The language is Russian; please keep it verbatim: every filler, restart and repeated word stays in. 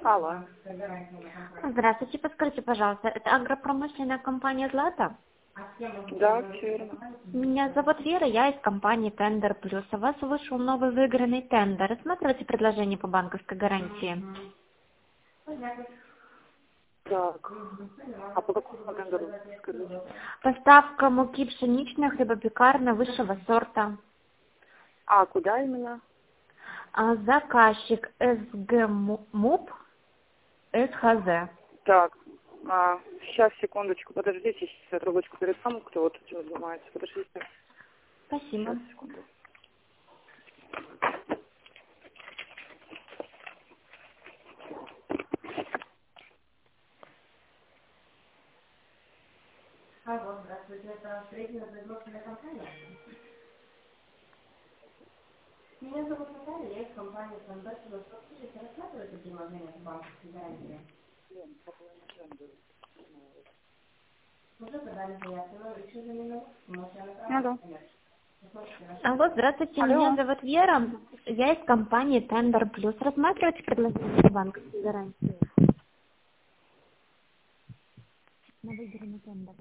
Алло. Здравствуйте, подскажите, пожалуйста, это агропромышленная компания «Злата»? Да, все верно. Меня зовут Вера, я из компании «Тендер Плюс». У вас вышел новый выигранный тендер. Рассматривайте предложение по банковской гарантии. Так. А по какому тендеру, скажите? Поставка муки пшеничной, хлебопекарной высшего сорта. А куда именно? А, Заказчик СГМУП СХЗ. Так. А, сейчас, секундочку, подождите, сейчас я трубочку передам, кто вот этим занимается. Подождите. Спасибо. Сейчас, секунду. Алло, здравствуйте, это строительная производственная компания? Меня зовут Наталья, я из компании «Тендер Плюс». Подскажите, рассматриваете предложение по банковской гарантии? Уже подали заявку, но еще за минуту, можете Алло. Алло, здравствуйте, меня Алло. зовут Вера, я из компании «Тендер Плюс». Рассматриваете предложение по банковской гарантии? На выбранный тендер.